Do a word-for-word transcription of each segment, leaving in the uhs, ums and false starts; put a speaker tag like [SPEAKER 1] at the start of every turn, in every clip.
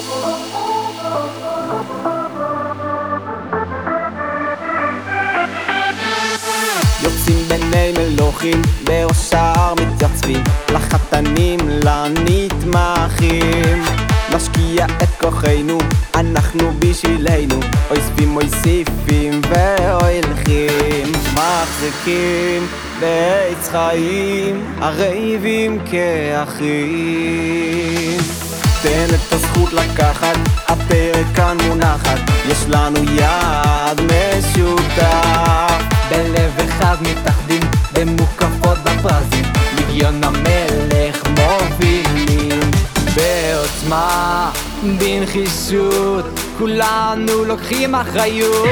[SPEAKER 1] יוצאים בני מלוכים, בראש ההר מתייצבים, לחתנים, לנתמכים. נשקיע את כוחנו, אנחנו בשבילנו, אויספים אויסיפים והולכים. מחזיקים בעץ חיים, הרעבים כאחים. תן את הזכות לקחת, הפרק כאן מונחת, יש לנו יד משותף.
[SPEAKER 2] בלב אחד מתאחדים, במוקפות בפרזים, לגיון המלך מובילים. בעוצמה, בנחישות, כולנו לוקחים אחריות.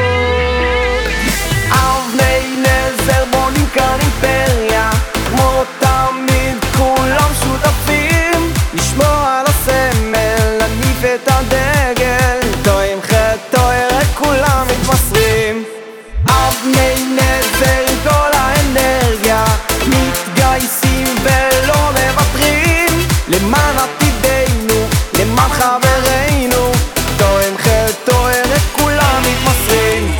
[SPEAKER 1] אבני נזר בונים כאן אימפריה, כמו תמיד כולם שותפים, לשמור על הסמל, להניף את הדגל, טועים חטא כולם מתמסרים. אבני נזר עם כל האנרגיה, מתגייסים ולא מוותרים, למען עתידנו, למען חברינו, טועים חטא כולם מתמסרים.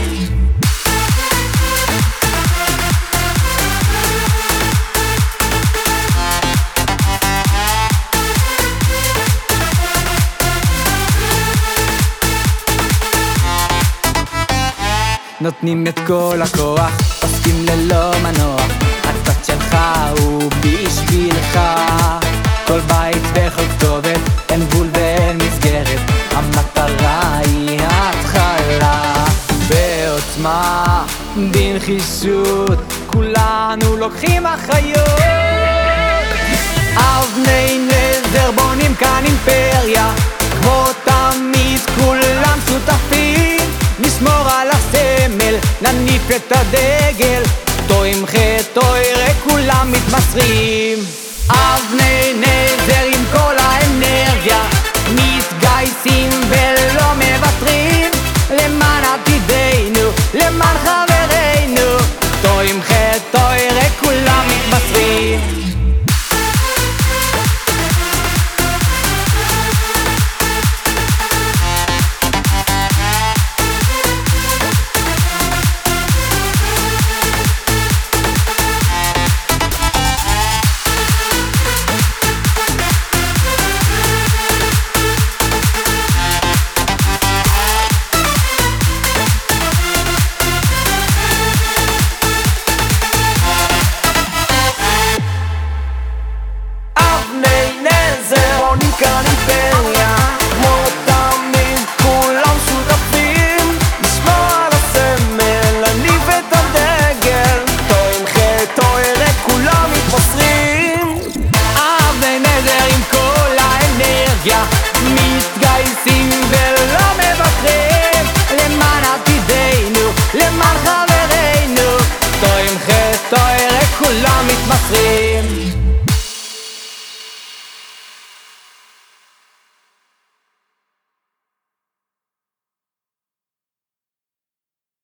[SPEAKER 2] נותנים את כל הכוח, עוסקים ללא מנוע, הצד שלך הוא בשבילך. כל בית וכל כתובת, אין גבול ואין מסגרת, המטרה היא התחלה. בעוצמה, בנחישות, כולנו לוקחים אחריות. אבני נזר בונים כאן אימפריה, כמו תמיד כולם שותפים, נשמור על הסמל, נניף את הדגל, טועים חטא כולם מתמסרים. אבני נזר עם כל האנרגיה, מתגייסים ולא מוותרים, למען עתידנו, למען חברינו, טועים חטא כולם מתמסרים.
[SPEAKER 1] בונים כאן אימפריה.